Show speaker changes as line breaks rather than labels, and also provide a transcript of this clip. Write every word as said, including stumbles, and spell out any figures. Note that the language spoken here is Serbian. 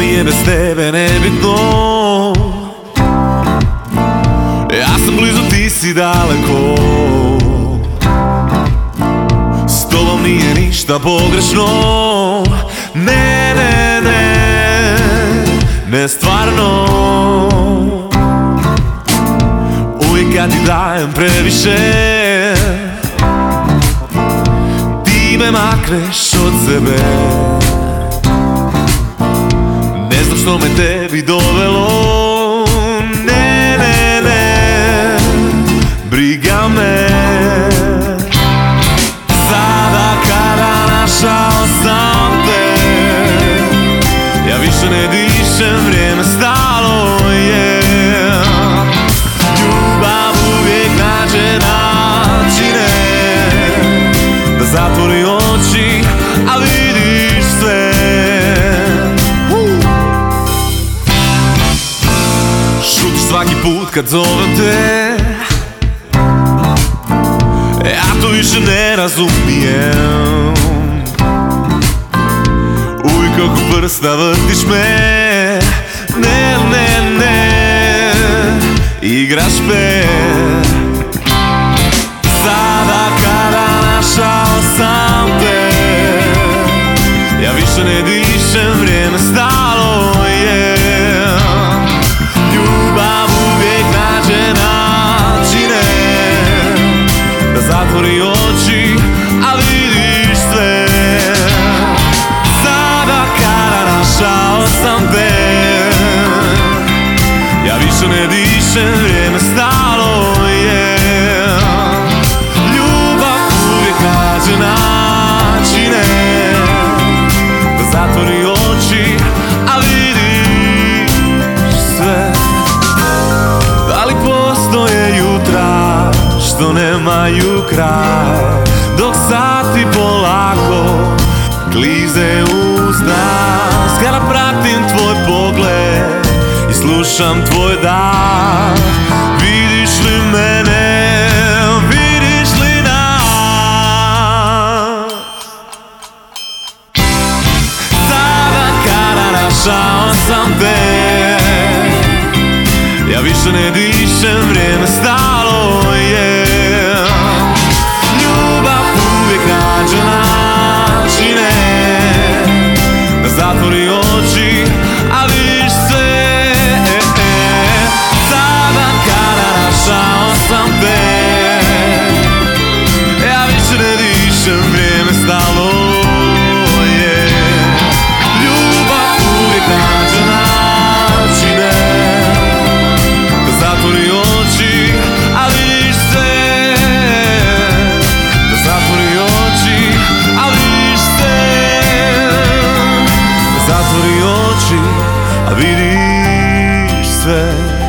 mi je bez tebe nebitno. Ja sam blizu, ti si daleko. S tobom nije ništa pogrešno. Ne, ne, ne, ne stvarno. Uvijek kad ti dajem previše, ti me makneš od sebe. Ne znam što me tebi dovelo. Ne, ne, ne, briga me. Sada kada našao sam te, ja više ne dišem, vrijeme stalo je. Ljubav uvijek nađe načine da zatvori oči, a vidiš sve. Šutiš svaki put kad zovem te, ja to više ne razumijem. Uvijek oko prsta vrtiš me. Ne, ne, ne, igraš me. Sada kada našao sam te, ja više ne dišem, vrijeme stalo je. Ljubav uvijek nađe načine da zatvori oči, a vidiš sve. Sada kada našao sam te, ja više ne dišem, vrijeme stalo je. Ljubav uvijek nađe načine da zatvori oči, a vidiš sve. Da li postoje jutra što nemaju kraj, dok sati polako klize uz nas. Kada pratim tvoj pogled i slušam tvoj dah, vidiš li mene, vidiš li nas? Sada kada našao sam te, ja više ne dišem, vrijeme stalo je. Ljubav uvijek nađe načine da zatvori oči, a vidiš sve. Sada kada našao sam te, ja više ne dišem, vrijeme stalo je. Ljubav uvijek nađe načine da zatvori oči, a vidiš sve. Da zatvori oči, a vidiš sve. Da zatvori oči, a vidiš sve.